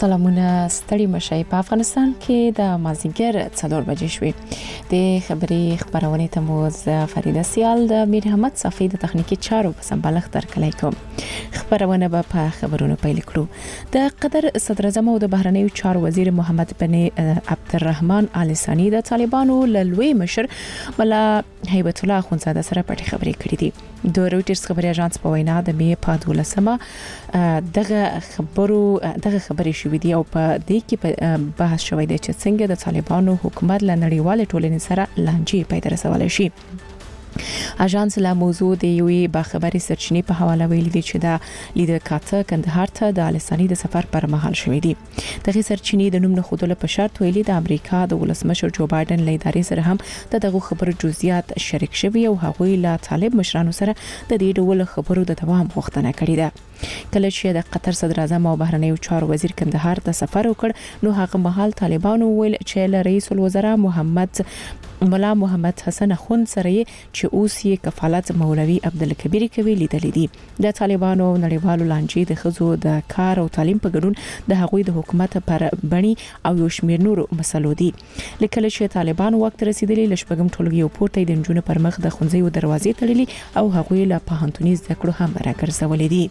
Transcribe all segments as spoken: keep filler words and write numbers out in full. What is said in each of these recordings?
سلامونه ستړي مشي په افغانستان کې د مازیګر څلور بجې شوې د خبري خبرونه ته مو ز فریده سیال د میر احمد صفی د تخنیکی چارو په سمبالښت درکلای کوم خبرونه به په خبرونو پیل کړو د قطر صدر اعظم او د بهرنیو چارو وزیر محمد بن عبدالرحمن آل ثانی د طالبانو لوی مشر ملا هیبت الله خونزاده سره پټي خبرې کړې دي د رويټرز خبري اژانس په وینا د می په دولسمه دغه خبرو دغه خبرې شوې دي او په دې کې بحث شوی دی چې څنګه د طالبانو حکومت له نړیوال ټولنې سره لانجې پیدا رسول شي. اژانس لا موضوع د یوې باخبري سرچینې په حواله ویلي دي چې د لیدر کاته کندهار ته د السانی د سفر پر مهال شوې دي. دغه سرچینې د نوم نه خودله په شرط ویلي د امریکا د ولسمشر جو بایدن له ادارې سره هم دغه خبرو جزئیات شریک شوي او هغوی له طالب مشرانو سره د دې ډول خبرو د دوام غوښتنه کړې ده. کله چې د قطر صدر اعظم او بهرنیو چارو وزیر کندهار ته سفر وکړ نو هغه مهال طالبانو ویل چې له رئیس الوزرا محمد ملا محمد حسن خون سره چې اوس یې کفالت مولوی عبدالکبیر کوي لیدل دي. د طالبانو نړیوالو لانجې د خزو د کار او تعلیم په ګډون د هغوی د حکومت پر بڼي او یو شمیر نورو مسلو دي. لکه چې طالبان وخت رسیدلی لشبګم ټولګي او پورته د جنونو پر مخ د خونځي دروازې تړلي او هغوی له پهانتونی زده کړو هم راګرځولې دي.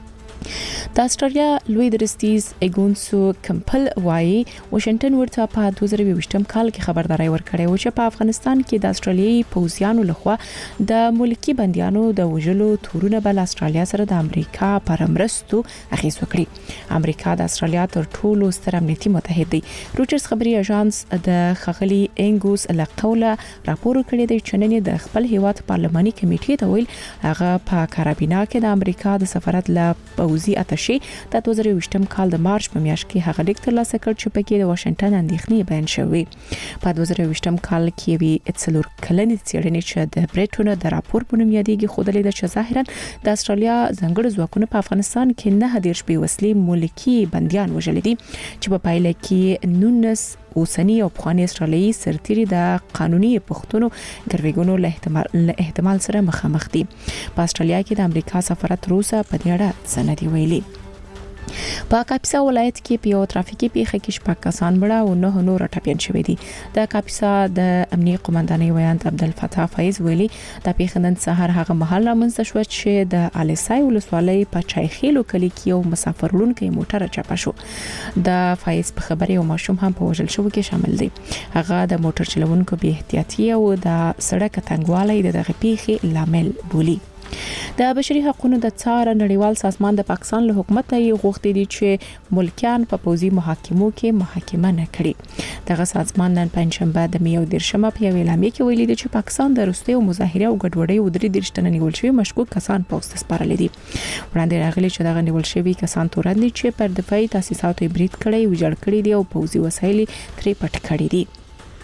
د استرالیا لوی درستیز ایګونسو کمپل وايي واشنگټن ورته په دوه زره یوویشتم کال کې خبرداري ورکړې و چې په افغانستان کې د استرالیایي پوځیانو لخوا د ملکی بنديانو د وژلو تورونه بل استرالیا سره د امریکا پر مرستو اخیس وکړي. امریکا د استرالیا تر ټولو ستر امنیتي متحد دی. رويټرز خبري اژانس د خغلی انګوس له قوله راپور کړی دی چې نن د خپل هیواد پارلماني کمیټې ته ویل هغه په کارابینا کې د امریکا د سفارت له پوځي اتشي د دوه زره یوویشتم کال د مارچ په میاشت کې هغه لیک ترلاسه کړ چې پکې د واشنگټن اندېښنې بیان شوې. په دوه زره یوویشتم کال کې وی اتسلور کلنې څېړنې چې د بریټون د راپور په نوم یادېږي خو د لیدل چې ظاهرا د استرالیا ځنګړو ځواکونو په افغانستان کې نه هدیر شپې وسلې ملکی بنديان وژل دي چې په پایله کې نونس اوسنی او پخوانی استرالیایي سرتیري د قانوني پښتونو ګرویګونو له احتمال له احتمال سره مخامخ دي. په استرالیا کې د امریکا سفارت روسا په دې اړه سندي ویلي. په کاپیسا ولایت کې په یو ترافیکي پیښه کې شپږ کسان مړه او نه نور ټپيان شوي دي. د کاپیسا د امنیه قومندانۍ ویاند عبدالفتاح فایز ویلي د پیښه نن سهار هغه محل رامنځته شو چې د الیسای ولسوالۍ په چایخیلو کلی کې یو مسافر لونکي موټر چپه شو. د فایز په خبره یو ماشوم هم په وژل شو کې شامل دی. هغه د موټر چلوونکو بې احتیاطي او د سړک تنګوالی د دغه پیښې لامل بولی. د بشري حقوقو د څار نړیوال سازمان د پاکستان له حکومت یې غوښتي دي چې ملکیان په پوزي محاکمو کې محاکمه نه کړي. دغه سازمان نن پنځشنبه د میو دیرشمه په اعلامیه کې ویلي دي چې پاکستان د روسي او مظاهره او ګډوډۍ او درې درشتنه نیول شوی مشکوک کسان پوسټ سپارل دي. وړاندې راغلي چې دغه نیول شوی کسان تورن دي چې پر دفاعي تاسیساتو برید کړي او جوړ کړي دي او پوزي وسایل ترې پټ کړي دي.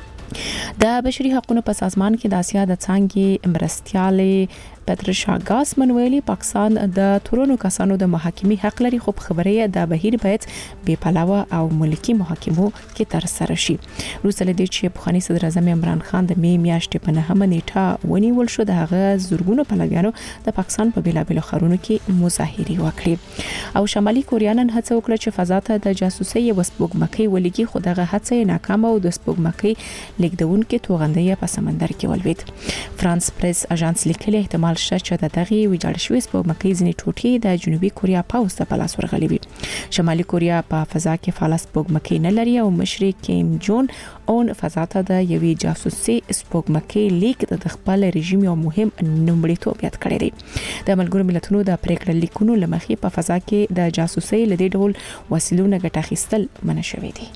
د بشري حقوقو په سازمان کې د اسیا د څنګه مرستياله پترشا ګاس منویلی پاکستان د تورونو کسانو د محاکمې حق لري خو خبره د بهیر باید بے پلاوه او ملکی محاکمو کې تر سره شي. روسل دي چې پخوانی صدر اعظم عمران خان د می میاشتې په نهمه نیټه ونیول شو د هغه زورګونو پلویانو د پاکستان په بیلابیلو خارونو کې مظاهره وکړي او شمالي کوریا نن هڅه وکړه چې فضا ته د جاسوسي وسپوږمکۍ ولګي خو دغه هڅه ناکامه او د سپوږمکۍ لیکدون کې توغندې په سمندر کې ولوید. فرانس پریس اژانس لیکلي احتمال شته چې د دغه ویجاړ شوی سپوږمکۍ ځنې ټوټې د جنوبي کوریا پاوس ته په لاس ورغلي وي. شمالي کوریا په فضا کې فعال سپوږمکۍ نه لري او مشر کیم جون اون فضا ته د یوې جاسوسي سپوږمکۍ لیک د خپل رژیم یو مهم نومړیتوب یاد کړی دی. د ملګرو ملتونو د پریکړه لیکونو لمخې په فضا کې د جاسوسي لدې ډول وسیلو نه ګټه اخیستل منع شوی دی.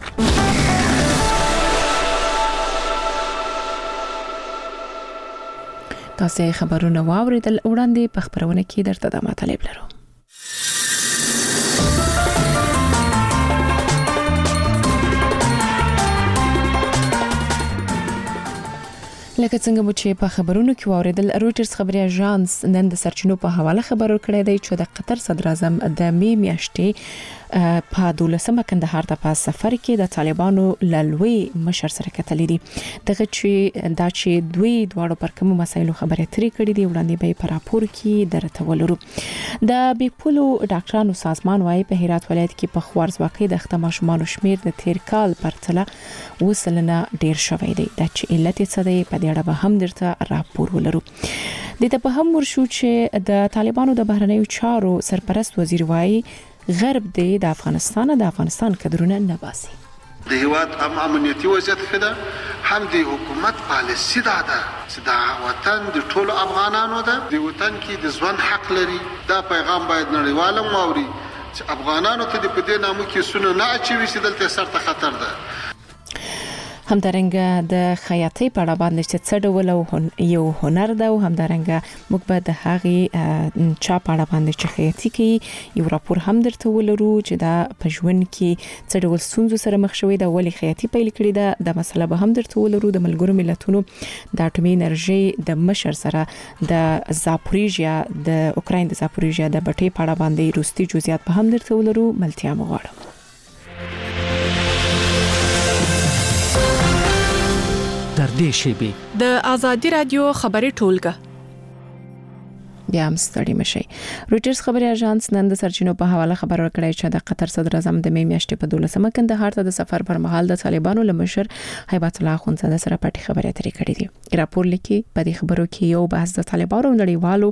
تاسو خبرونه واوریدل وړاندې په خبرونه کې درته د مطلب لرو. لکه څنګه مو چې په خبرونو کې واوریدل، رويټرز خبري اژانس نن د سرچینو په حواله خبر ورکړی دی چې د قطر صدر اعظم د می میاشتې په دولسمه کندهار ته په سفر کې د طالبانو لالوي مشر سره کتلې دي. دغه چې دا چې دوی دواړو پر کوم مسایلو خبرې ترې کړې دي وړاندې به په راپور کې درته ولرو. د بیپولو ډاکټرانو سازمان وايي په هرات ولایت کې په خوارزواکۍ د ختمه شمال شمیر د تیر کال پرتله وسلنه ډیر شوی دی. دا چې علت څه دی په دې اړه به هم درته راپور ولرو. د ته په هم ورشو چې د طالبانو د بهرنیو چارو سرپرست وزیر وايي غرب دی د افغانستان د افغانستان کډرونه نه باسي. د هیواد ام امنیتي وضعیت خده هم د حکومت پالیسی دا ده چې د وطن د ټولو افغانانو ده، د وطن کې د ژوند حق لري. دا پیغام باید نړیوال واوري چې افغانانو ته د پدې نامو کې سونه نه اچوي چې دلته سره خطر ده. همدارنګه د خیاطۍ په اړه باندې چې څه ډول یو هنر ده او همدارنګه موږ به د هغې چا په اړه باندې چې خیاطي کوي یو راپور هم درته ولرو چې دا په ژوند کې څه ډول ستونزو سره مخ شوی ده، ولې خیاطي پیل کړې ده. د مسله به هم درته ولرو. د ملګرو ملتونو د اټومي انرژي د مشر سره د زاپوریژیا د اوکراین د زاپوریژیا د بټۍ په اړه باندې روستي جزئیات به هم درته ولرو. ملتیا مو غواړم. در دې شیبې د آزادي رادیو خبري ټولګه بیا هم ستړي مشي. رويټرز خبري اژانس نن د سرچینو په حواله خبر ورکړی چې د قطر صدر اعظم د می میاشتې په دولسمه کندهار ته د سفر پر مهال د طالبانو لمشر هیبت الله اخوندزاده سره پټي خبرې اترې کړې دي. راپور لیکي په دې خبرو کې یو بحث د طالبانو نړیوالو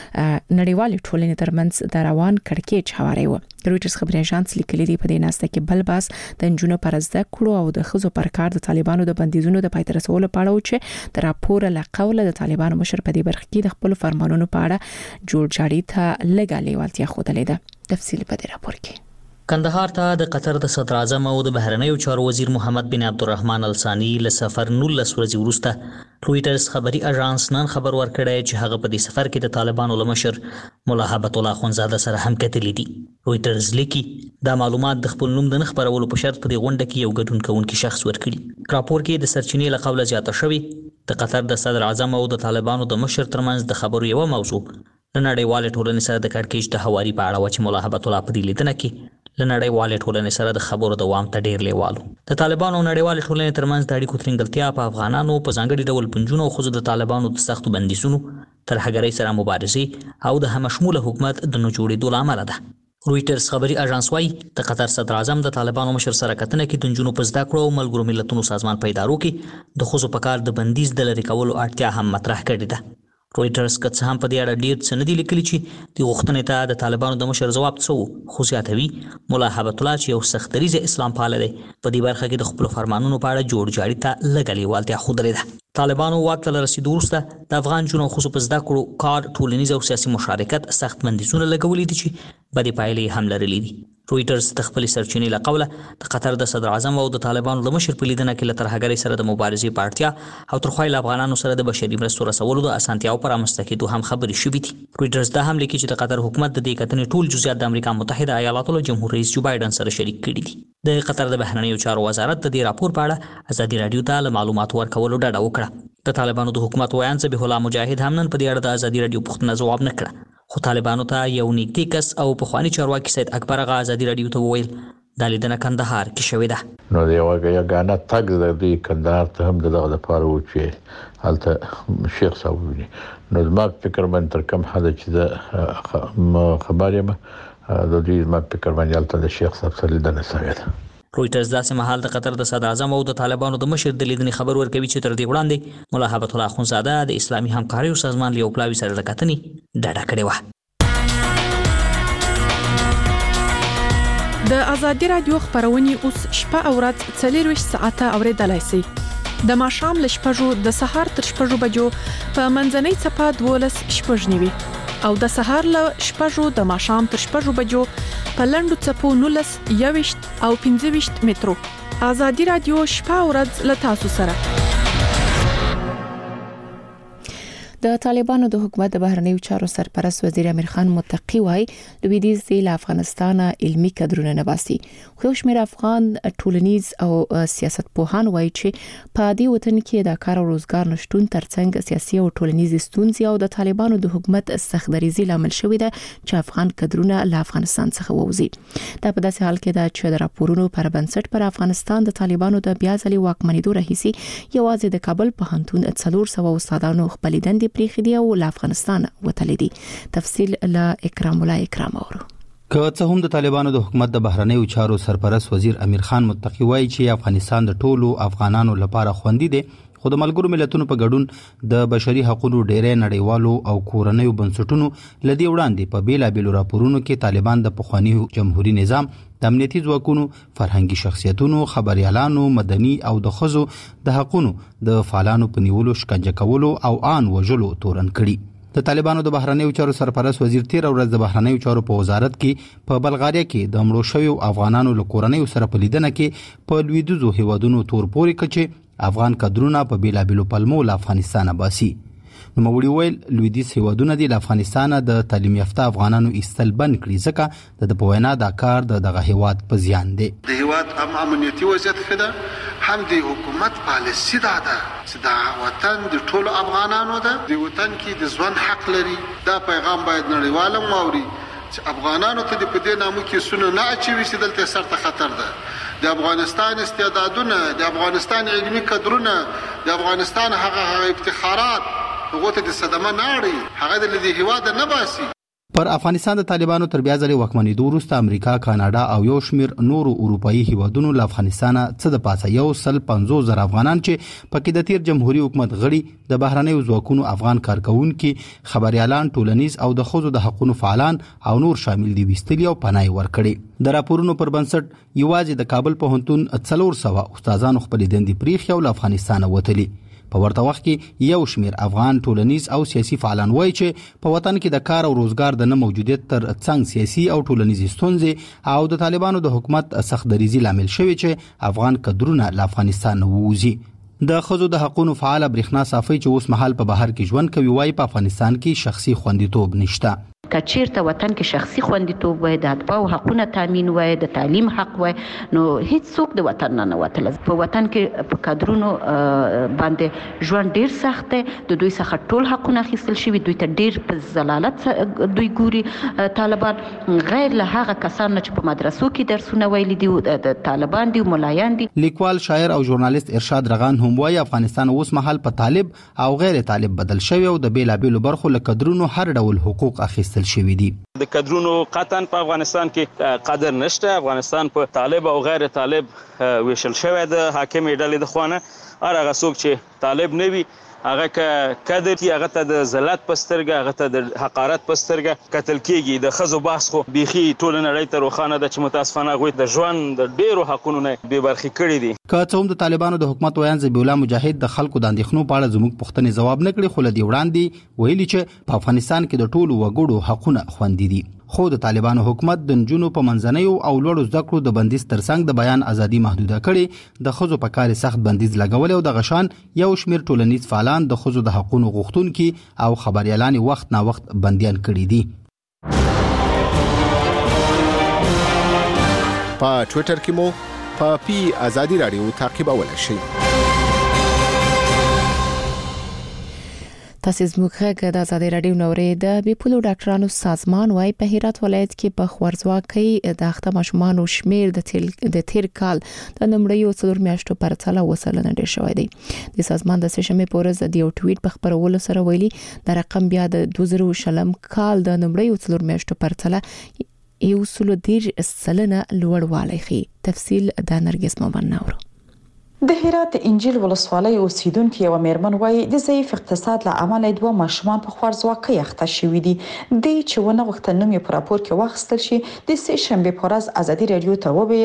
نړیوالې ټولنې ترمنځ د روان کړکېچ حواله و. رويټرز خبري اژانس لیکلي دی په دې ناسته کې بل باس د جنونو پر زده کړو او د خزو پر کار د طالبانو د بندیزونو د پای ته رسولو په اړه چې د راپور له قوله د طالبانو مشر په دې برخه کې د خپل فرمانونو په اړه جوړ جاړي ته لګالي والتیا خوده ده. تفصیل په دې راپور کې. کندهار ته د قطر د صدر اعظم او د بهرنیو چارو وزیر محمد بن عبدالرحمن الثاني له سفر نولس ورځې وروسته رويټرز خبري اژانس نن خبر ورکړی چې هغه په دې سفر کې د طالبانو لمشر مولا هیبت الله اخوندزاده سره هم کتلې دي. رويټرز لیکي دا معلومات د خپل نوم د نه خبرولو په شرط په دې غونډه کې یو ګډون کوونکی شخص ورکړي. راپور کې د سرچینې له قوله زیاته شوی د قطر د صدر اعظم او د طالبانو د مشر ترمنځ د خبرو یو موضوع لنړیوالې ټولنې سره د کړکېچ د هواري په اړه و چې مولا هیبت الله په دې لیدنه کې لنړیوالې ټولنې سره د خبرو دوام ته ډیر لیوالو. د طالبانو او نړیوالې ټولنې ترمنځ د اړیکو ترنګلتیا په افغانانو په ځانګړي ډول پنځونو خو د طالبانو د سختو بندیزونو ترهګرۍ سره مبارزې او د همشموله حکومت د نه جوړېدو لامل ده. رويټرز خبري اژانس وايي د قطر صدر اعظم د طالبانو مشر سره کتنه کې د جنونو په زده کړو او ملګرو ملتونو سازمان په ادارو کې د خزو په کار د بندیز د لرې کولو اړتیا هم مطرح کړې ده. رويټرز که څه هم په دې اړه ډیر څه نه دي لیکلي چې د غوښتنې ته د طالبانو د مشر ځواب څه خو زیاتوي مولا هیبت الله چې یو سختریزه اسلام پاله دی په دې برخه کې د خپل فرمانونو په اړه جوړ جاړي ته لګلې والتیا خوده ده. طالبانو واک ته رسیدو وروسته د افغان جنونو خصوص په زده کړو کار ټولنیز او سیاسي مشارکت سخت بندیزونه لګولې دي چې بدې پایلې هم لرلې دي. رويټرز د خپل سرچینې له قوله د قطر د صدر اعظم او د طالبانو د مشر په لیدنه کې له ترهګرۍ سره د مبارزې په اړتیا او تر خوایل افغانانو سره د بشري مرستو رسولو د اسانتیاو پر رامنځته کېدو هم خبرې شوې دي. رويټرز دا هم لیکي چې د قطر حکومت د دې کتنې ټول جزئیات د امریکا متحده ایالاتو له جمهور رئیس جو بایدن سره شریک کړي دي. د قطر د بهرنیو چارو وزارت د دې راپور په اړه ازادي رادیو ته معلومات ورکولو ډاډه وکړه. د طالبانو د حکومت وایان ذبیح الله مجاهد هم نن په دې اړه د ازادي رادیو پوښتنه ځواب نه کړه، خو طالبانو ته یو نږدې کس او پخوانی چارواکي سید اکبر اغا ازادي رادیو ته وویل دا لیدنه کندهار کې شوې ده. نو یو یګانه تګ د دې کندهار ته هم دغه لپاره و چې هلته شیخ صاحب ویني. نو زما فکر من تر کوم حد چې د خبرې ما د دې ما فکر باندې هلته د شیخ صاحب سره لیدنه شوې ده. رويټرز داسې مهال د قطر د صدر اعظم او د طالبانو د مشر د لیدنې خبر ورکوي چې تر دې وړاندې مولا هیبت الله اخوندزاده د اسلامي همکاریو سازمان له پلاوي سره د کتنې ډاډه کړې و. د آزادي رادیو خبرونه اوس شپه او ورځ څلور ساعته اوریدلای شئ. د ماښام له شپږو د سهار تر شپږو بجو په منځنۍ څپه دولس شپږ نیوي او د سهار له شپږو د ماښام تر شپږو بجو په لنډو څپو نولس یويشت او پنځه ویشت مترو. آزادي رادیو شپه او ورځ له تاسو سره. د طالبانو د حکومت د بهرنیو چارو سرپرست وزیر امیر خان متقی وایي لویدیځ له افغانستان علمي کادرونه نه باسي. خو شمېر افغان ټولنیز او سیاستپوهان وایي چې په دې وطن کې د کار او روزګار نشټون ترڅنګ سیاسي او ټولنیز ستونزې او د طالبانو د حکومت سختدریزي لامل شوې ده چې افغان کادرونه له افغانستان څخه ووځي. دا په داسې حال کې ده چې د راپورونو پر بنسټ پر افغانستان د طالبانو د بیا ځلې واکمنېدو راهیسي یوازې د کابل پوهنتون څلور سوه استادانو خپل دندې پریښې دي او له افغانستان وتلي دي. تفصیل له اکرام الله اکرام اورو. که څه هم د طالبانو د حکومت د بهرنیو چارو سرپرست وزیر امیر خان متقی وایي چې افغانستان د ټولو افغانانو لپاره خوندي دی، خو د ملګرو ملتونو په ګډون د بشري حقوقو ډېرې نړیوالو او کورنیو بنسټونو لدی وړاندې په بیلابېلو راپورونو کې طالبان د پخوانی جمهوریت نظام د امنیتي ځواکونو، فرهنګي شخصیتونو، خبريالانو، مدني او د ښځو د حقوقو د فعالانو په نیولو، شکنجه کولو او آن وژلو تورن کړي. د طالبانو د بهرنیو چارو سرپرست وزیر تیر ورځ د بهرنیو چارو په وزارت کې په بلغاریا کې د مړو شویو افغانانو له کورنیو سره په لیدنه کې په لویدیځو هیوادونو تور پورې کچې افغان کادرونه په بیلابېلو پلمو له افغانستان باسي. نو موړي ویل لویدیځ هیوادونه د افغانستان د تعلیم یافته افغانانو ایستل بند کړي ځکه د پوینا د کار د دغه هیواد په زیان دی. د هیواد هم امنیتي وضعیت خده هم د حکومت پالیسی دا ده چې دا وطن د ټولو افغانانو ده، د وطن کې د ژوند حق لري. دا پیغام باید نړیوال واوري چې افغانانو ته د پدې نامو کې سونه نه اچوي چې دلته سرته خطر ده. د افغانستان استعدادونه، د افغانستان علمي کادرونه، د افغانستان هغه افتخارات هغه ته د صدمه نه اړي، هغه د دې هیواد نه باسي. پر افغانستان د طالبانو تر بیا ځلې واکمنېدو وروسته امریکا، کاناډا او یو شمېر نورو اروپایي هیوادونو له افغانستان څخه د پاسه یو سل پنځوس زره افغانان چې پکې د تیر جمهوریت حکومت غړي، د بهرنیو ځواکونو افغان کارکونکي، خبريالان، ټولنیز او د ښځو د حقوقو فعالان او نور شامل دي وستلی او پناه ورکړي. د راپورونو پر بنسټ یوازې د کابل پوهنتون څلور سوه استادانو خپل دندې پریښې او له افغانستان وتلي. په ورته وخت کې یو شمېر افغان ټولنیز او سیاسي فعالان وایي چې په وطن کې د کار او روزګار د نه موجودیت تر څنګ سیاسي او ټولنیز ستونزې او د طالبانو د حکومت سختدریزي لامل شوی چې افغان کادرونه له افغانستان ووځي. د ښځو د حقوقو فعال برېښنا صافي چې اوس مهال په بهر کې ژوند کوي وایي په افغانستان کې شخصي خوندیتوب نشته. کچیرته وطن کې شخصي خوندیتوب وای، د اتباعو حقونه تامین وای، د تعلیم حق وای، نو هیڅ څوک د وطن نه نه وتل. په وطن کې په کادرونو باندې ژوند ډیر سخت دی، د دوی څخه ټول حقونه اخیستل شوي، دوی ته ډیر په ضلالت دوی ګوري طالبان، غیر له هغه کسان چې په مدرسو کې درسونه ویلي دي د طالبان دي، ملایان دي. لیکوال، شاعر او ژورنالیست ارشاد رغان هم وایي افغانستان اوس مهال په طالب او غیر طالب بدل شوی او د بیلابېلو برخو له کادرونو هر ډول حقوق اخیستل شوی دي. د کادرونو قطعا په افغانستان کې قدر نشته. افغانستان په طالب او غیر طالب ویشل شوی د حاکمې ډلې د خوانه. هر هغه څوک چې طالب نه وي هغه ک کادر کی هغه ته د ذلت پسترګه، هغه ته د حقارت پسترګه قتل کیږي. د خزو بحث خو بيخي ټول نړۍ ته روخانه د چې متاسفانه غوي د ژوند د ډیرو حقونو نه بے برخي کړي دي. که څه هم د طالبانو د حکومت ویان ذبیح الله مجاهد د خلکو د اندېښنو په اړه زموږ پوښتنې ځواب نه کړي، خو لدی وړاندې ویلي چې په افغانستان کې د ټولو وګړو حقونه خوندي دي. خو د طالبانو حکومت د نجونو په منځنیو او لوړو زده کړو د بندیز ترڅنګ د بیان ازادي محدوده کړي، د ښځو په کار سخت بندیز لګول او د غشان یو شمېر ټولنیز فعالان د ښځو د حقوقو غوښتونکي او خبريالان وخت نا وخت بنديان کړي دي. په ټوئیټر کې مو په پی ازادي رادیو تعقیبولای شئ. تاسو زموږ غږ د ازادي رادیو نورې د بیپولو ډاکټرانو سازمان وايي په هرات ولایت کې په خوارځواکۍ د اخته ماشومانو شمیر د تل د تیر کال د نمړیو څلور میاشتو پر تله وسلنه ډیر شوی دی. د سازمان د سشمې پورز د یو ټویټ په خبرولو سره ویلي د رقم بیا د دوه زره شلم کال د نمړیو څلور میاشتو پر تله یو سلو دیر سلنه لوړوالی خي. تفصیل د نرګس مومن نورو. د هرات انجیل ولسوالۍ اوسیدونکو یو میرمن وایي د ضعیف اقتصاد له امله دوه ماشومان په خوارځواکۍ اخته شوي دي. د چونه وخت نوم یې په راپور کې واخیستل شي. د سه شنبه پر ورځ ازادي رادیو ته وویل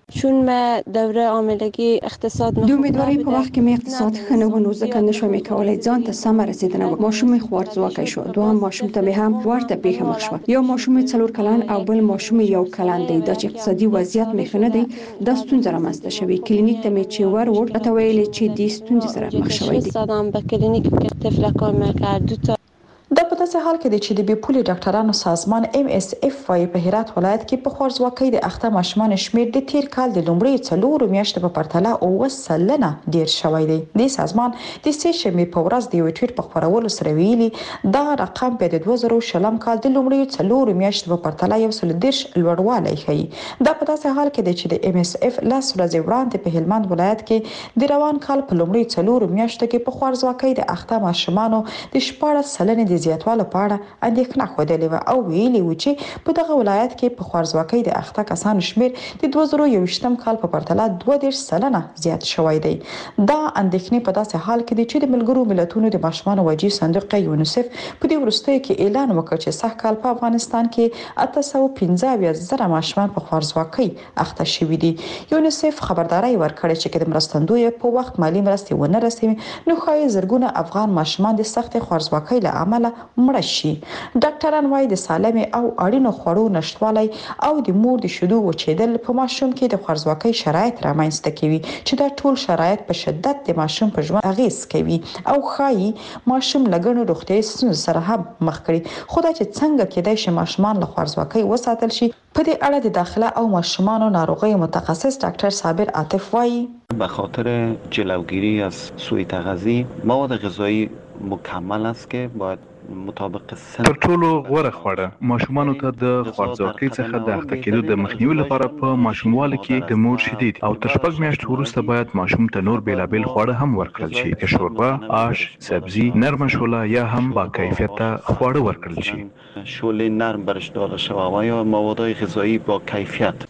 چون ما دوره عاملگی اقتصاد د امیدوارۍ په وخت کې مې اقتصاد ښه نه و، نو ځکه نشوم کولای ځان ته سم رسیدنه وکړم. ماشوم مې خوارځواکی شو. دوهم ماشوم ته مې هم ورته پیښه مخ شوه. یو ماشوم مې څلور کلن او بل ماشوم یو کلن دی. دا چې اقتصادي وضعیت مې ښه نه دی، دا ستونزه رامنځته شوې. کلینیک ته مې چې ور وړ راته ویلې چې دې ستونزې سره مخ شوی دی. زدم به کلینیک که طفلکان میکرد دو تا دا په داسې حال کې دی چې د بیپولي ډاکټرانو سازمان ام اس اف وايي په هرات ولایت کې په خوارځواکۍ د اخته ماشومان شمیر د تیر کال د لومړۍ څلورو میاشتو په پرتله اوه سلنه ډیر شوی دی. د سازمان د سه شنبې په ورځ د یو ټویټ په خبرولو سره ویلي دا رقم په دوه زره شلم کال د لومړۍ څلورو میاشتو په پرتله یو سل دیرش لوړوالی ښيي. دا په داسې حال کې دی چې د ام اس اف لاس ورځې وړاندې په هلمند ولایت کې د روان کال په لومړۍ څلورو میاشتو کې په خوارځواکۍ د اخته ماشومانو د شپاړس سلنې د زیاتوالی په اړه اندېښنه خوده و او ویلي و چې په دغه ولایت کې په خوارځواکۍ د اخته کسانو شمیر د دوه زره یوویشتم کال په پرتله دوه دېرش سلنه زیات شوی دی. دا اندېښنې په داسې حال کې دي چې د ملګرو ملتونو د ماشومانو وجې صندوق یونیسف په دې وروستیو کې اعلان وکړ چې سږ کال په افغانستان کې اته سوه پنځه اویا زره ماشومان په خوارځواکۍ اخته شوي دي. یونیسف خبرداري ورکړې چې د مرستندوی په وخت مالی مرستې ونه رسوي نو ښایي زرګونه افغان ماشومان د سخت خوارځواکۍ له امله مړه شي. ډاکټران وايي د سالمې او اړینو خوړو نشټوالی او د مور د شیدو وچېدل په ماشوم کې د خوارځواکۍ شرایط رامنځته کوي چې دا ټول شرایط په شدت د ماشوم په ژوند اغیز کوي او ښایي ماشوم لګنو روغتیايي ستونزو سره هم مخ کړي. خو دا چې څنګه کېدای شي ماشومان له خوارځواکۍ وساتل شي، په دې اړه د داخله او ماشومانو ناروغیو متخصص ډاکټر صابر عاطف وايي به خاطر جلوگیری از سوء تغذیه مواد غذایی مکمل است که باید مطابق سن تر ټولو غوره خواړه ماشومانو ته د خوارځواکۍ څخه د اخته کېدو د مخنیوي لپاره په ماشوموالي کې د مور شیدې او تر شپږ میاشتو وروسته باید ماشوم ته نور بیلابیل خواړه هم ورکړل شي، که شوربه، آش، سبزی، نرم شوله یا هم با کیفیته خواړه ورکړل شي. شوله نرم برش داده شود و یا مواد غذایی با کیفیت.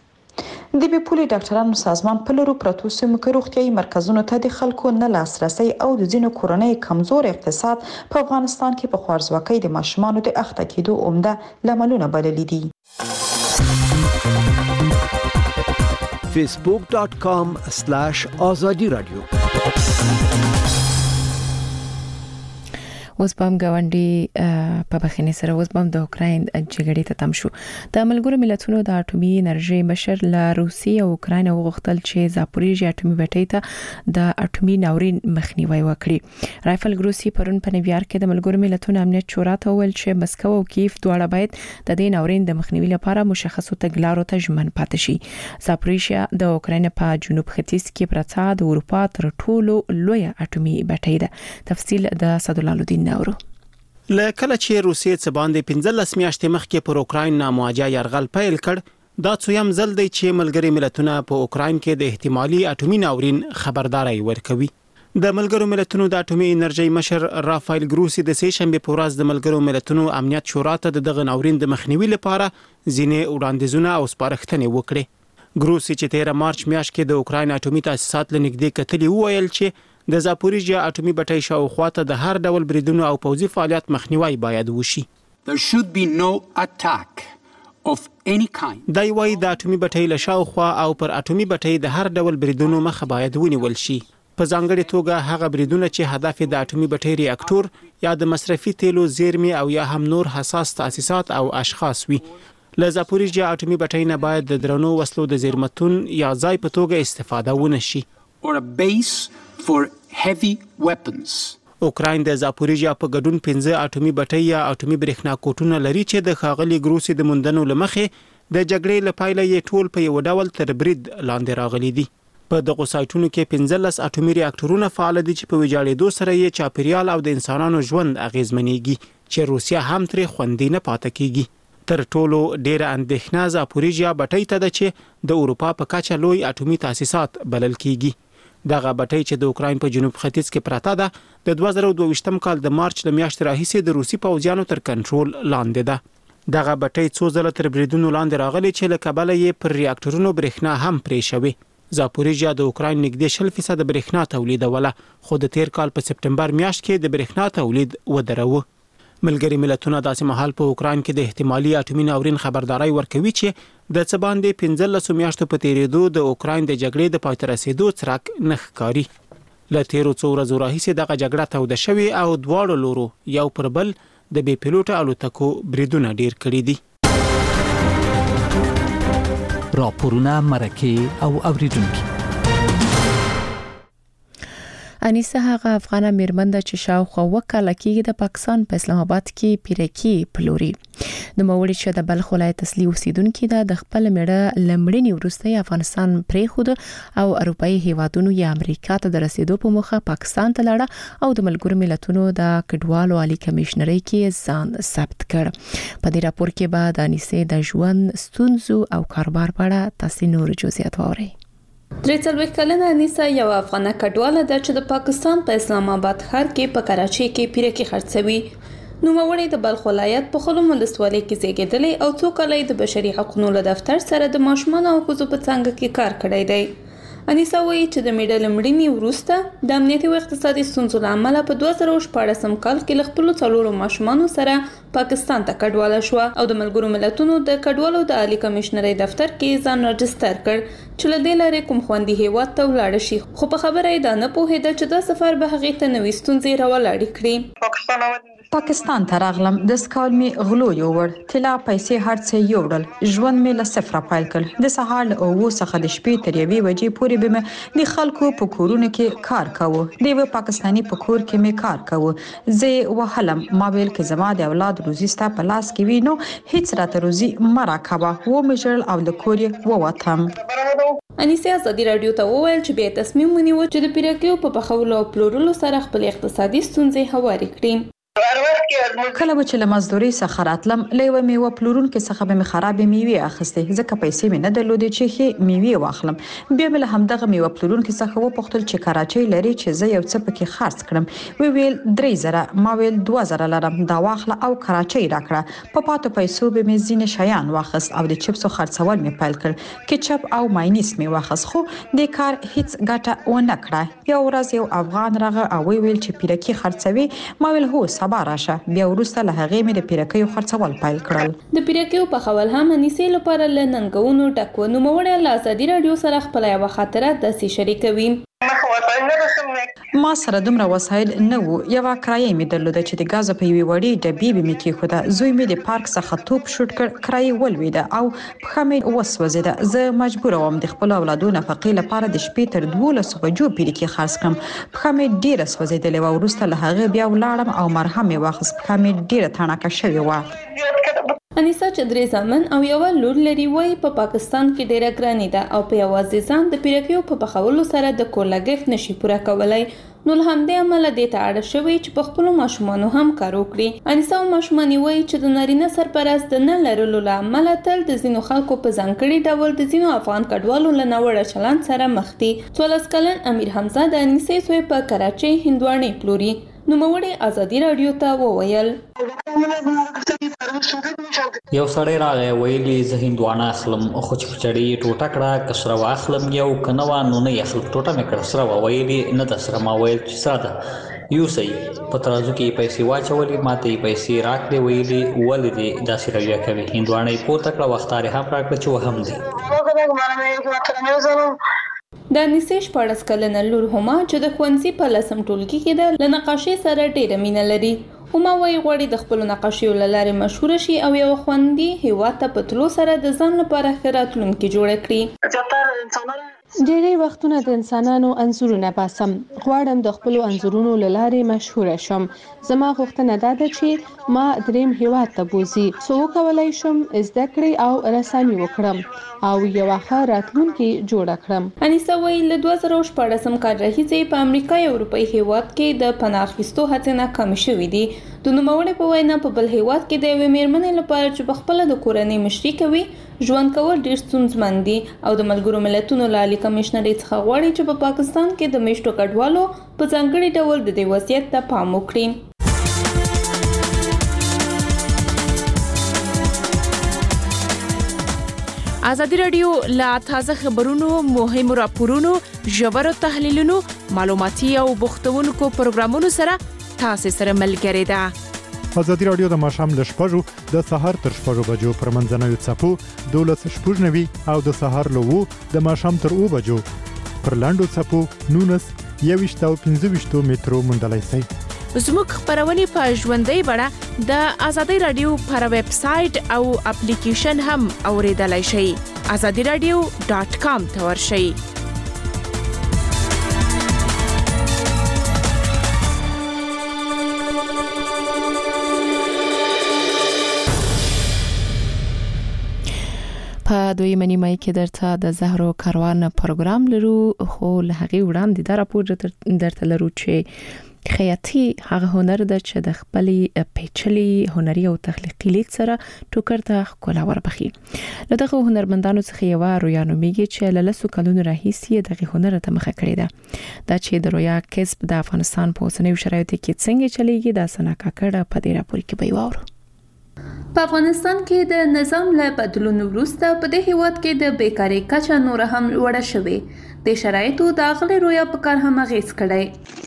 د بیپولي ډاکټرانو سازمان په لورو پروتو سیمو کې روغتیايي مرکزونو ته د خلکو نه لاسرسي او د ځینو کورنۍ کمزور اقتصاد په افغانستان کې په خوارځواکۍ د ماشومانو د اخته کېدو عمده لاملونه بللي دي. facebook dot com slash azadi radio اوس بام غونډي په بخښنې سره اوس بام د اوکراین جګړې ته تم شو. د ملګرو ملتونو د اټومي انرژي مشر له روسیې او اوکراین وغوښتل چې زاپوریژیا اټومي بټۍ ته د اټومي ناورین مخنیوي وکړي. رایفل ګروسی پرون په نیویارک کې د ملګرو ملتونو امنیت شورا ته ویل چې مسکو او کیف دواړه باید د دې ناورین د مخنیوي لپاره مشخصو تګلارو ته ژمن پاتې شي. زاپوریژیا د اوکراین په جنوب ختیځ کې پرته د اروپا تر ټولو لوی اټومي بټۍ ده. تفصیل د صدالله الدین نورو. لکه چې روسیې څخه باندې پنځلس میاشتې مخکې پر اوکراین نامواجه يرغل پیل کړ، دا څویم ځل دی چې ملګري ملتونه په اوکراین کې د احتمالي اټومي ناورین خبرداري ورکوي. د ملګرو ملتونو د اټومي انرژي مشر رافایل ګروسی د سه شنبه په ورځ د ملګرو ملتونو امنیت شورا ته دغه ناورین د مخنیوي لپاره ځینې وړاندیزونه او سپارښتنې وکړې. ګروسی چې تیر مارچ میاشت کې د اوکراین اټومي تاسیسات لنګدې کتلې وویل چې د زاپوریژیا اټومي بټۍ شاوخوا ته د هر ډول بریدونو او پوځي فعالیت مخنیوي باید وشي. There should be no attack of any kind. دا یوای د اټومي بټۍ له شاوخوا او پر اټومي بټۍ د هر ډول بریدونو مخه باید ونیول شي. په ځانګړي توګه هغه بریدونه چې هدف د اټومي بټۍ ریاکټور یا د مصرفي تیلو زیرمې او یا هم نور حساس تاسیسات او اشخاص وي. له زاپوریژیا اټومي بټۍ نه باید د درنو وسلو د زیرمتون یا ځای په توګه استفاده ونه شي. Or a base for heavy weapons. اوکراین د زاپوریژیا په ګډون پنځه اټومي بټۍ یا اټومي برېښنا کوټونه لري چې د ښاغلي ګروسی د موندنو لمخې د جګړې لپاره یې ټول په یو ډول تر برید لاندې راغلي دي. په دغه سایټونو کې پنځلس اټومي ریاکټورونه فعال دي چې په ویجاړېدو سره یې چاپیریال او د انسانانو ژوند اغیزمنېږي چې روسیا هم ترې خوندي نه پاتې کیږي. تر ټولو ډېره اندېښنه زاپوریژیا بټۍ ته ده چې د اروپا په کچه لوی اټومي تاسیسات بلل کیږي. دغه بټۍ چې د اوکراین په جنوب ختیځ کې پراته ده د دوه زره دوه ویشتم کال د مارچ ل میاشتې راهیسې د روسي پوځیانو تر کنټرول لاندې ده. دغه بټۍ څو ځله تر بریدونو لاندې راغلي چې له کبله یې پر ریاکټورونو برېښنا هم پرې شوې. زاپوریژیا د اوکراین نږدې شل فیصد برېښنا تولیدوله، خو د تیر کال په سپټمبر میاشت کې د برېښنا تولید ودروه. ملګري ملتونه داسې مهال په اوکران کې د احتمالي اټومي ناورین خبرداري ورکوي چې د څه باندې پنځلس میاشتو په تیریدو د اوکران د جګړې د پای ته رسیدو څرک نه ښکاري. له تیرو څو ورځو راهیسې دغه جګړه توده شوې او دواړو لورو یو پر بل د بې پیلوټه الوتکو بریدونه ډیر کړي دي. راپورونه مرکه او اوریدونکو. انیسه هغه افغانه میرمن ده چې شاوخوا وکاله کېږي د پاکستان په اسلام آباد کې پیرکی پلوري. د موړي چې د بلخ ولایت اصلي اوسیدونکو ده د خپل میړه لمړنی ورسته افغانستان پریخود او اروپאי هیوادونو یا امریکا ته د رسیدو په مخه پاکستان ته لاړه او د ملګرو ملتونو د کډوالو عالی کمشنري کې ځان ثبت کړ. په دې راپور کې به د انیسه د ژوند ستونزو او کاروبار په اړه تاسو نور جزئیات واورئ. درې څلوېښت کلنه انیسه یو افغانه کډواله ده چې د پاکستان په اسلام آباد ښار کې په کراچۍ کې پیرکی خرڅوي. نوموړې د بلخ ولایت په خلم ولسوالۍ کې زیږېدلې او څو کاله د بشري حقوقو له دفتر سره د ماشومانو او ښځو په څانګه کې کار کړی دی. انیسه وایي چې د میډل مړینې وروسته د امنیتي او اقتصادي ستونزو له امله په دوه زره شپاړسم کال کې له خپلو څلورو ماشومانو سره پاکستان ته کډواله شوه او د ملګرو ملتونو د کډوالو د عالی کمشنرۍ دفتر کې ځان رجستر کړ چې له دې لارې کوم خوندي هیواد ته ولاړ شي. خو په خبره یې دا نه پوهېده چې دا سفر به هغې ته نوې ستونزې راولاړې کړي. پاکستان ته راغلم، د سکال می غلو یوړ، طلا پیسې هرڅه یوړل، ژوند می له صفر پیل کړ. د سهار له اوو څخه د شپې تر یوې بجې پورې به مې د خلکو په کورونو کې کار کاوه. د یو پاکستاني په کور کې می کار کاوه. زه وهلم ما ویل کې زما د اولاد روزي ستا په لاس کې وینو، هیڅ راته روزي مرا کاوه. و می جړل او د کور یې ووتم. انیسه ازادي رادیو ته وویل چې به تصمیم ونیو چې د پیرکیو په پخولو او پلورلو سره خپل اقتصادي ستونزې هواري کړي. کله چې له مزدوري څخه راتلم لیوه میوه پلورونکو څخه به می خراب میوه اخیسته، ځکه پیسې مې نه درلودې چې هي میوه واخلم. بیا مې له همدغه میوه پلورونکو څخه وپوښتل چې کراچۍ لري چې زه یو څه پکې خرڅ کړم. وی ویل درې زره، ما ویل دوه زره لرم، دا واخله او کراچۍ راکړه. په پاتو پیسو به مې ځینې شیان واخیست او د چپسو خرڅول مې پیل کړ. کچپ او ماینیز مې واخیست، خو د کار هیڅ ګټه ونه کړه. یو ورځ یو افغان راغی او وی ویل چې پیرکی خرڅوي. ما ویل هو سبا راشه. بیا ورسته له هغې مې د پیرکیو خرڅول پیل کړل. د پیرکیو په خول هم انیسې لپاره له ننګونو ډک و. نوموړې له ازادي رادیو سره خپل یو خاطره داسې شریکوي. ما سره دومره وسایل نه وو. یو کرایه مې درلوده چې د غاز په یوې وړې ډبې به مې کېښوده. زوی مې د پارک څخه توپ شوټ کړ، کرایه ولوېده او پښه مې وسوځېده. زه مجبور وم د خپل اولادو نفقې لپاره د شپې تر دولسو بجو پیرکي خرڅ کړم. پښه مې ډیره سوځېدلې و. وروسته له هغې بیا ولاړم او مرهم مې واخیست. پښه مې ډیره تڼاکه شوې وه. انیسه چې درې زامن او یو لور لري، وایي په پاکستان کې ډیره ګراني ده او په یوازې ځان د پیرکیو په پخولو سره د کور لګښت نشي پوره کولای. نو له همدې امله دې ته اړ شوی چې په خپل ماشومانو هم کار وکړي. انیسه او ماشومان وایي چې د نارینه سرپرست نه لرلو له امله تل د ځینو خلکو په ځانګړي ډول د ځینو افغان کډوالو له ناوړه چلند سره مخ دي. څوارلس کلن امیر حمزه د انیسې زوی په کراچۍ هندواڼې پلوري. نوموړی ازادي رادیو ته وویل یو سړی راغی ویلي زه هندوانه اخلم، خو چې په چړې ټوټه کړه که سره واخلم یو که نه وه نو نه یې اخلم. ټوټه مې کړه سره وه، ویلي نه ده سره. ما ویل چې سره ده یوسئ. په ترازو کې یې پیسې واچولې، ما ته یې پیسې راکړې. ویلي ولې دې داسې رویه کوې؟ هندوانه یې پورته کړه، وختار یې هم راکړه چې وهم دی. د انیسې شپاړس کلنه لور هما چې د ښوونځي په لسم ټولګي کې ده، له نقاشۍ سره ډېره مینه لري. هما وایي غواړي د خپلو نقاشیو له لارې مشهوره شي او یو خوندي هیواد ته په تلو سره د ځان لپاره ښه راتلونکی جوړه کړي. ډېری وختونه د انسانانو انځورونه باسم. غواړم د خپلو انځورونو له لارې مشهوره شم. زما غوښتنه دا ده چې ما دریم هیواد ته بوزي، څو وکولای شم زده کړې او رسامي وکړم او یو ښه راتلونکی جوړه کړم. انیسه وایي له دوه زره شپاړسم کال راهیسې په امریکا یو اروپایي هیواد کې د پناه اخیستو هڅې ناکامې شوې دي. د نوموړې په وینا په بل هیواد کې د یوې میرمنې لپاره چې په خپله د کورنۍ مشري کوي ژوند کول ډېر ستونزمن دي او د ملګرو ملتونو له عالی کمشنرۍ څخه غواړي چې په پاکستان کې د میشتو کډوالو په ځانګړي ډول د دې وضعیت ته پام وکړي. ازادي رادیو لا تازه خبرونو، مهمو راپورونو، ژورو تحلیلونو، معلوماتي او بوختونکو پروګرامونو سره تاسو سره ملګری ده. ازادي رادیو د ماښام له شپږو د سهار تر شپږو بجو پر منځنوي څپو دولس شپږ نوي او د سهار له وو د ماښام تر اوو بجو پر لاندو څپو نونس یويشت او پنځه ویشت مترو موندلای شئ. زموږ خبرونه په ژوندۍ بڼه د ازادي رادیو پر ویب سټ او اپلیکیشن هم اوریدلای شئ. azadi radio dot com ته ورشئ. په دویمه نیمه کې درته د زهرو کاروان پروګرام لرو، خو له هغې وړاندې دا راپور درته لرو چې خیاطي هغه هنر ده چې د خپلې پیچلي هنري او تخلیقي لید سره ټوکر ته ښکلا وربخي. له دغه هنرمندانو څخه یوه رویا نومیږي چې له لسو کلونو راهیسې دغه هنر ته مخه کړې ده. دا چې د رویا کسب د افغانستان په اوسنیو شرایطو کې څنګه چلیږي دا سنا کاکړه په دې راپور کې به واورو. په افغانستان کې د نظام له بدلون وروسته په دې هیواد کې د بیکاری کچه نور هم لوړه شوې. د شرایطو د غلې رویا په کار هم اغیز کړی.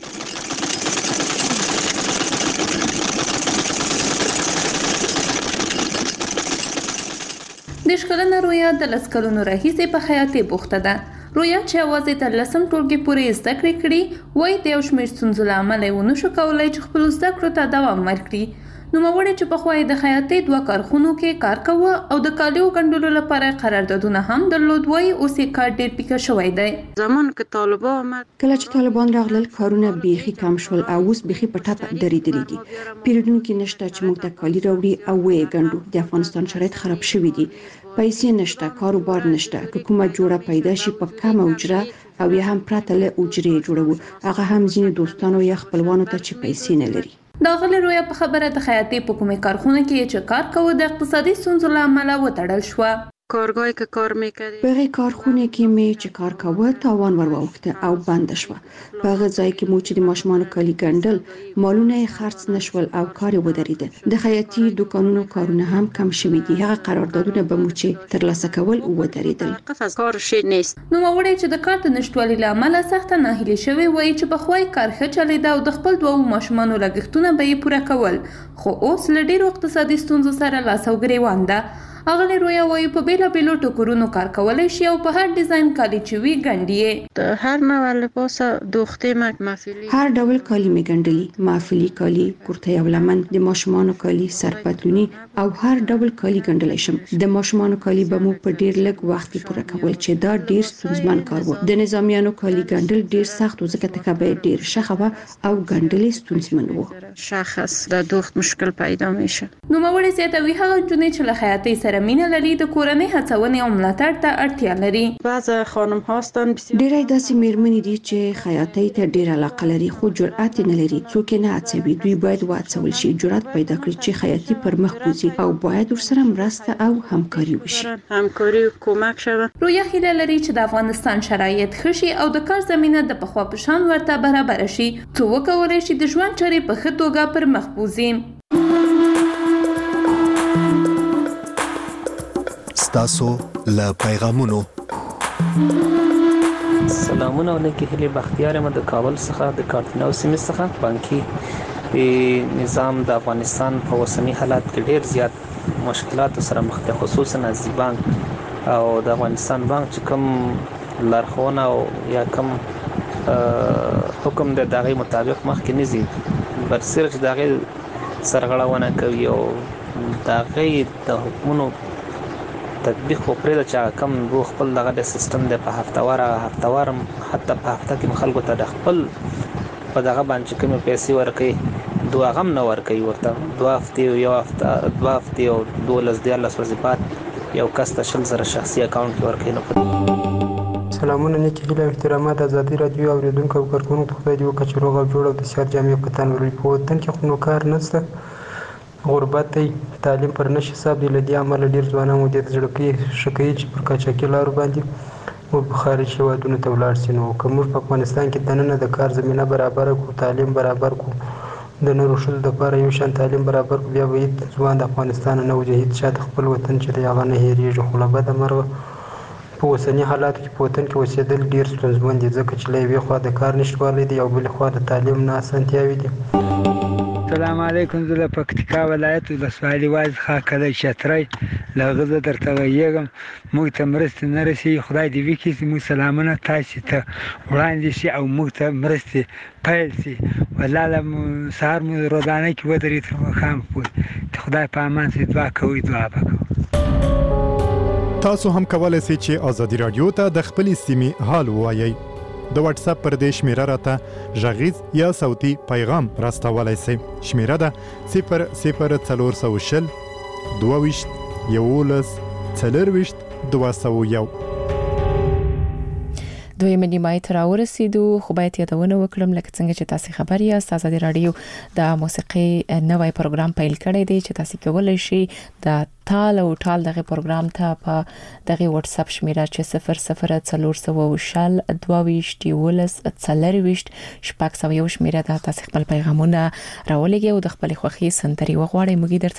د شکلنه رویا د لس کلونو راهیسې په خیاطي بوخته ده. رویا چې اوازې تر لسم ټولګي پورې زده کړې کړي وایي د یو شمېر ستونزو له امله یې ونه شو کولی چې خپلو زده کړو ته دوام ورکړي. نوموړی چې پخوا یې د خیاطۍ دوه کارخونو کې کار کاوه او د کالیو ګنډلو لپاره قراردادونه هم درلود، وایي اوس یې کار ډېر پیکه شوی دی. زمان که طالبان آمد کله چې طالبان راغلل کارونه بیخي کم شول او اوس بیخي په ټپه درېدلي دي. پیرودونکي نشته چې موږ ته کالي راوړي او ویې ګنډو. د افغانستان شرایط خراب شوي دي، پیسې نشته، کاروبار نشته. که کومه جوړه پیدا شي په کمه اجره او یا هم پرته له اجرې جوړوو، هغه هم ځینې دوستانو یا خپلوانو ته چې پیسې نه لري. دا غلې رویا په خبره د خیاطۍ په کومې کارخونه کې چې کار کوي د اقتصادي ستونزو له امله وتړل شوه. کارگاهی که کار میکردی په هغه کارخونه کې می چې کار کاوه تاوان ور واوښته او بند شو. په هغه ځای کې مو چې د ماشومان کالي ګنډل مالونه خرڅ نشول او کار ودرېد. د خیاطۍ دکانونو کارونه هم کم شوي دي. هغه قراردادونه به مو چې ترلاسه کول ودرېدل. کار شي نیست. نو وړي چې د کار د نشټوالي له امله سخت ناهیلي شوی وایي چې په خوای کار ښه چلیده او د خپل دوه ماشومانو لګښتونه به یې پوره کول، خو اوس له ډیرو اقتصادي ستونزو سره لاس او ګریوان ده. اغلی رویا وایي په بیلا بیلو ټوکرونو کار کولای شي او په هر ډیزاین کالي چې وي ګنډي. د هر نوع لباس دوخته محفلي هر ډول کالي می ګنډلي، محفلي کالي، کورتۍ او لمن، د ماشومانو کالي، سرپتلونی او هر ډول کالي ګنډلای شم. د ماشومانو کالي به مو په ډیر لږ وخت کې پوره کول چې دا ډیر ستونزمن کار و. د نظامیانو کالي ګنډل ډیر سخت و ځکه تکبه ډیر شخه و او ګنډل ستونزمن و. شخص د دوخت مشکل پیدا میشه. نو موري زیاتوي هغه جنې چې له خیاطۍ سره مینه لري د کورنۍ هڅونې او ملاتړ ته اړتیا لري. بعض خانم هاستن ډیرې داسې میرمنې دي چې خیاطۍ ته ډیر علاقه لري خو جرأت نه لري. څوک نه هڅوي. دوی باید وهڅول شي، جرأت پیدا کړي چې خیاطۍ پر مخ وځي او باید ورسره مرسته او همکاري وشي. همکاري او کومک شوه. رویا هیله لري چې د افغانستان شرایط ښه شي او د کار زمينه د پخوا په شان ورته برابر شي، څو وکولای شي د ژوند چارې په ښه توګه پر مخ بوزي. تاسو له پیغامونو سلامونه علیکم. هلي بختیار یم د کابل څخه د کارتنو سیمې څخه. بانکي نظام د افغانستان په اوسنی حالات کې ډیر زیات مشکلات سره مخ ده، خصوصا از بانک او د افغانستان بانک چې کوم لارښوونه او یا کوم حکم د دغه مطابق مخ کې نزي برسره چې دغه سرغړونه کوي او دغه د حکومتونو تطبیق خو پرې د چا کم رو خپل دغه د سیستم د په هفتواره هفتوارم حتی په هفته کې خلکو ته د خپل په دغه باندې کوم پیسې ورکړي دوه غم نه ورکړي ورته دوه هفته یو هفته دوه هفته او دولس دیارلس ورځې بعد یو کس ته شل زره شخصي اکاونټ کې ورکړي. نو سلامونه نیکی هیله احترامات ازادي رادیو اوریدونکو او کارکونکو خدای دې وکړي روغ او جوړ او د صحت جامع په تن ورې په وطن کې خو نو کار نشته، غربت دی، تعلیم پر نشي حساب دی. لدی عمل ډیر ځوانان مو د ځړکې شکایي چې پر کاچاکي لارو باندې او خارج هیوادونو ته ولاړ شي. نو کوم په افغانستان کې دننه د کار زمينه برابر کو، تعلیم برابر کو، د نورو شل د لپاره یو شان تعلیم برابر کو، بیا به ځوان د افغانستان نه وجهید شاته خپل وطن چې دی هغه نه هېریږي. خو له بده مرغه په اوسني حالاتو کې په وطن کې اوسېدل ډیر ستونزمن دي ځکه چې له یوې خوا د کار نشتوالی دی او بلې خوا د تعلیم نه اسانتیاوې دي. السلام علیکم. زه د پکتیکا ولایت ولسوالۍ واز خاکله شتري لغزه درته ویږم. موږ ته مرسته نه رسي. خدای دې وکړي چې موږ سلامونه تاسو ته وړاندې شي او موږ ته مرسته پیل شي. ولاله سهار مو روزانه کې ودرې تر خام پوي. خدای په امان سي. دعا کوي دعا وکړو. تاسو هم کولای شئ چې ازادي رادیو ته د خپل سیمې حال ووایي. د واتس اپ پر دې شمیره راته ژغیز یا صوتي پیغام راستولای شئ. شمیره ده صفر صفر څلور سوه شل دوه ویشت یولس څلور ویشت دوه سوه یو. دویمه نیمه تر ورسېدو خو باید یادونه وکړم لکه څنګه چې تاسو خبر یاست ازادي رادیو د موسیقي نوی پروګرام پیل کړی دی چې تاسو کولای شئ د تال او ټال دغه پروګرام ته په دغه واتس اپ شمیره چې صفر صفر څلور سوه شل دوه ویشت یولس څلور ویشت شپږ سوه یو شمیره ده. تاسو خپل پیغامونه راولېږئ او د خپل خوښي سندري وغواړئ. موږ درته